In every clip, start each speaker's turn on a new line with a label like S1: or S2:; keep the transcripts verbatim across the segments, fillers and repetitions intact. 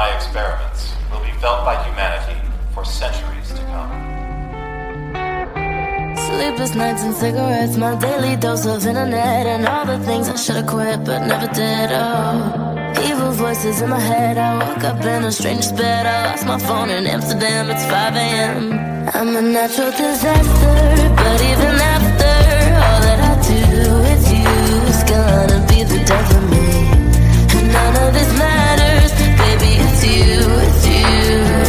S1: my experiments will be felt by humanity for centuries to come.
S2: Sleepless nights and cigarettes, my daily dose of internet, and all the things I should've quit but never did. Oh, evil voices in my head. I woke up in a stranger's bed. I lost my phone in Amsterdam. It's five a.m. I'm a natural disaster, but even after all that I do with you, it's gonna be the death of me. And none of this matters, baby, it's you, it's you.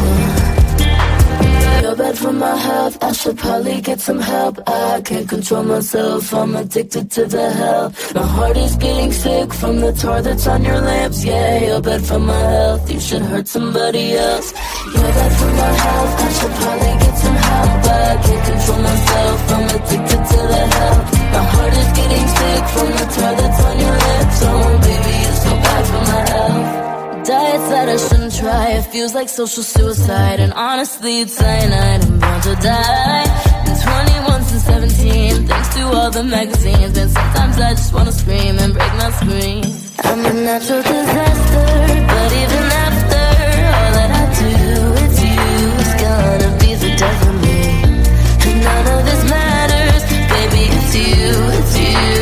S2: You're bad for my health, I should probably get some help. I can't control myself, I'm addicted to the hell. My heart is getting sick from the tar that's on your lips. Yeah, you're bad for my health, you should hurt somebody else. You're bad for my health, I should probably get some help. I can't control myself, I'm addicted to the hell. My heart is getting sick from the tar that's on your lips. Oh baby, you're so bad for my health. Diets that I shouldn't try, it feels like social suicide. And honestly, it's cyanide, I'm bound to die. Been twenty-one since seventeen, thanks to all the magazines. And sometimes I just wanna scream and break my screen. I'm a natural disaster, but even after all that I do with you, it's gonna be the death of me. And none of this matters, baby, it's you, it's you.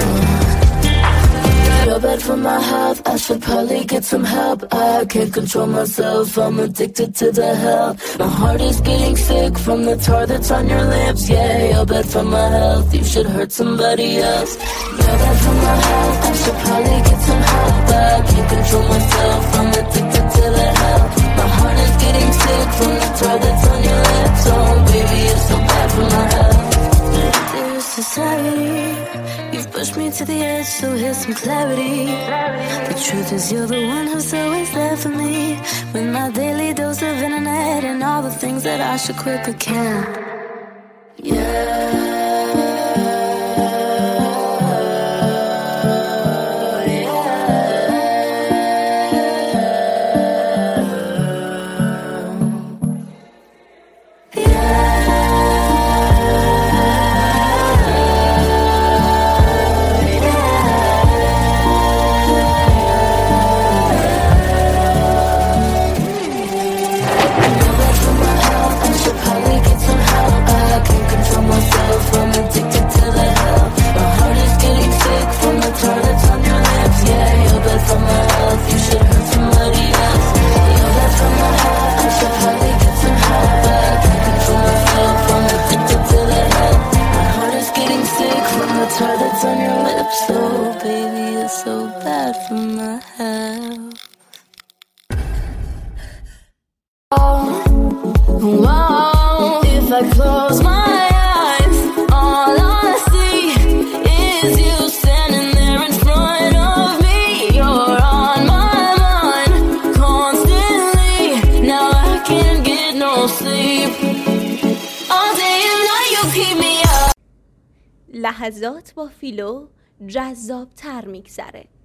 S2: You're bad for my health, I should probably get some help. I can't control myself, I'm addicted to the hell. My heart is getting sick from the tar that's on your lips. Yeah, you're bad for my health, you should hurt somebody else. You're bad for my health, I should probably get some help. I can't control myself, I'm addicted to the hell. My heart is getting sick from the tar that's on your lips. Oh baby, you're so bad for my health. Dear society, you've pushed me to the edge, so here's some clarity. The truth is you're the one who's always there for me. With my daily dose of internet and all the things that I should quit but can't. Yeah.
S3: لحظات با فیلو جذاب تر میگذره.